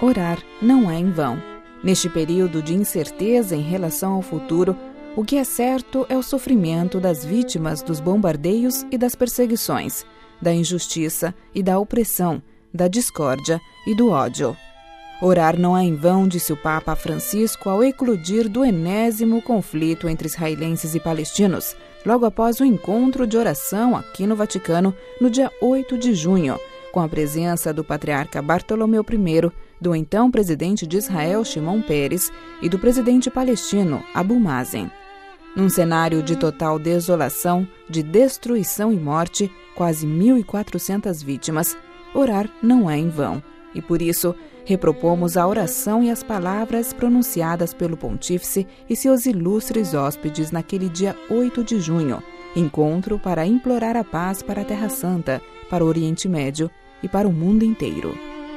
Orar não é em vão. Neste período de incerteza em relação ao futuro, o que é certo é o sofrimento das vítimas dos bombardeios e das perseguições, da injustiça e da opressão, da discórdia e do ódio. Orar não é em vão, disse o Papa Francisco ao eclodir do enésimo conflito entre israelenses e palestinos, logo após o encontro de oração aqui no Vaticano, no dia 8 de junho, com a presença do patriarca Bartolomeu I, do então presidente de Israel, Shimon Peres, e do presidente palestino, Abu Mazen. Num cenário de total desolação, de destruição e morte, quase 1.400 vítimas, orar não é em vão. E por isso, repropomos a oração e as palavras pronunciadas pelo Pontífice e seus ilustres hóspedes naquele dia 8 de junho, encontro para implorar a paz para a Terra Santa, para o Oriente Médio e para o mundo inteiro.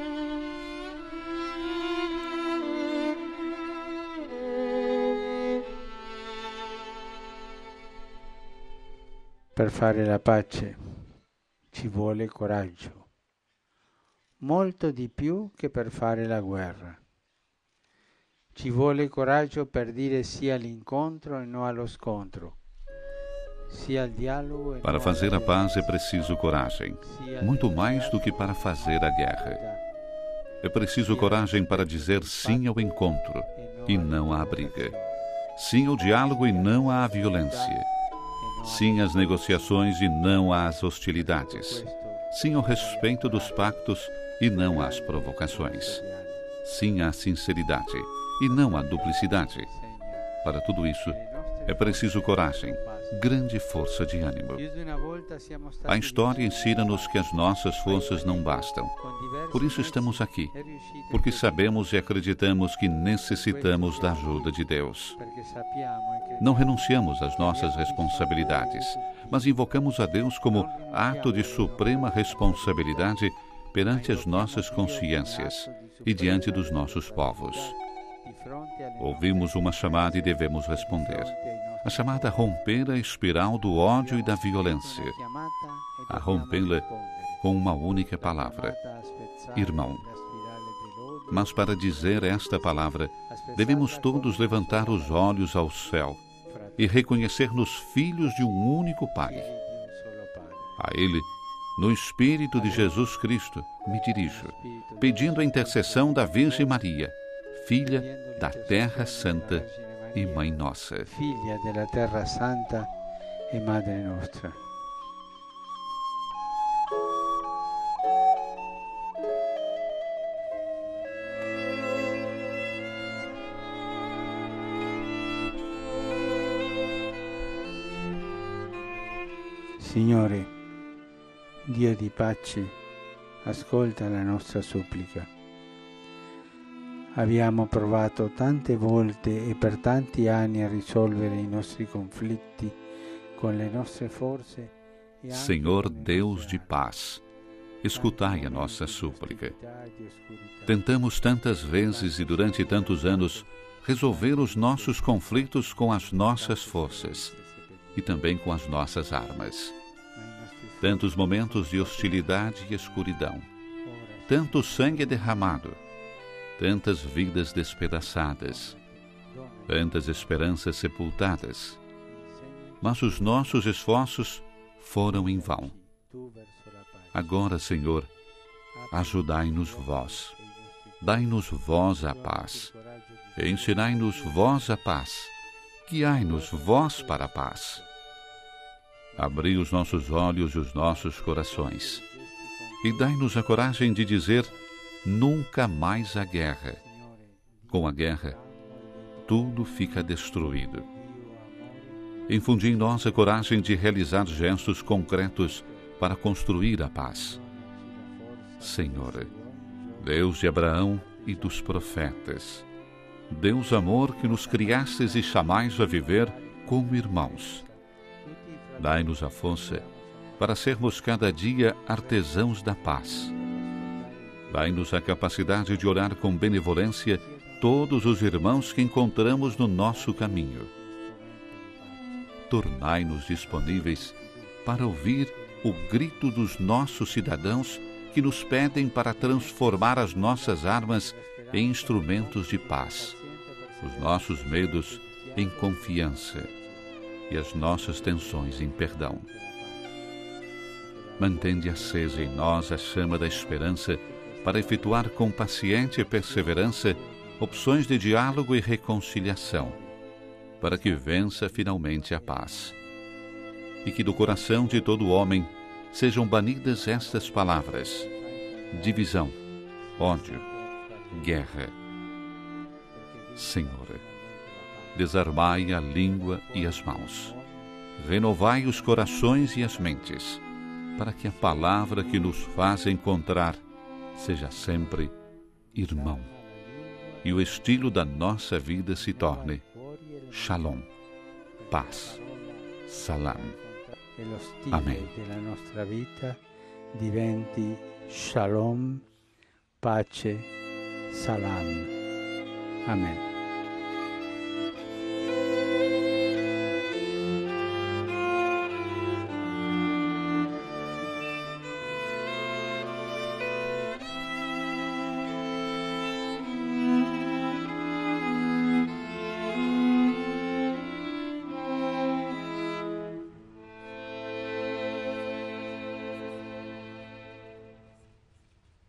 Per fare la pace ci vuole coraggio, molto di più che per fare la guerra. Ci vuole coraggio per dire sì all'incontro e no allo scontro. Para fazer a paz é preciso coragem, muito mais do que para fazer a guerra. É preciso coragem para dizer sim ao encontro e não à briga. Sim ao diálogo e não à violência. Sim às negociações e não às hostilidades. Sim ao respeito dos pactos e não às provocações. Sim à sinceridade e não à duplicidade. Para tudo isso, é preciso coragem, grande força de ânimo. A história ensina-nos que as nossas forças não bastam. Por isso estamos aqui, porque sabemos e acreditamos que necessitamos da ajuda de Deus. Não renunciamos às nossas responsabilidades, mas invocamos a Deus como ato de suprema responsabilidade perante as nossas consciências e diante dos nossos povos. Ouvimos uma chamada e devemos responder. A chamada a romper a espiral do ódio e da violência. A rompê-la com uma única palavra: irmão. Mas para dizer esta palavra, devemos todos levantar os olhos ao céu e reconhecer-nos filhos de um único Pai. A Ele, no Espírito de Jesus Cristo, me dirijo, pedindo a intercessão da Virgem Maria, filha da Terra Santa e Mãe Nossa. Filha da Terra Santa e Madre Nostra. Signore, Dio di pace, ascolta la nostra supplica. Abbiamo provato tante volte e per tanti anni a risolvere i nostri conflitti con le nostre forze. Senhor Deus de paz, escutai a nossa súplica. Tentamos tantas vezes e durante tantos anos resolver os nossos conflitos com as nossas forças e também com as nossas armas. Tantos momentos de hostilidade e escuridão, tanto sangue derramado, tantas vidas despedaçadas, tantas esperanças sepultadas. Mas os nossos esforços foram em vão. Agora, Senhor, ajudai-nos vós. Dai-nos vós a paz. Ensinai-nos vós a paz. Guiai-nos vós para a paz. Abri os nossos olhos e os nossos corações. E dai-nos a coragem de dizer: nunca mais a guerra. Com a guerra, tudo fica destruído. Infundi em nós a coragem de realizar gestos concretos para construir a paz. Senhor, Deus de Abraão e dos profetas, Deus amor que nos criastes e chamais a viver como irmãos, dai-nos a força para sermos cada dia artesãos da paz. Dai-nos a capacidade de orar com benevolência todos os irmãos que encontramos no nosso caminho. Tornai-nos disponíveis para ouvir o grito dos nossos cidadãos que nos pedem para transformar as nossas armas em instrumentos de paz, os nossos medos em confiança e as nossas tensões em perdão. Mantende acesa em nós a chama da esperança para efetuar com paciente perseverança opções de diálogo e reconciliação, para que vença finalmente a paz. E que do coração de todo homem sejam banidas estas palavras: divisão, ódio, guerra. Senhor, desarmai a língua e as mãos, renovai os corações e as mentes, para que a palavra que nos faz encontrar seja sempre irmão, e o estilo da nossa vida se torne Shalom, paz, Salam. Amém. Della nostra vita diventi Shalom, pace, Salam. Amen.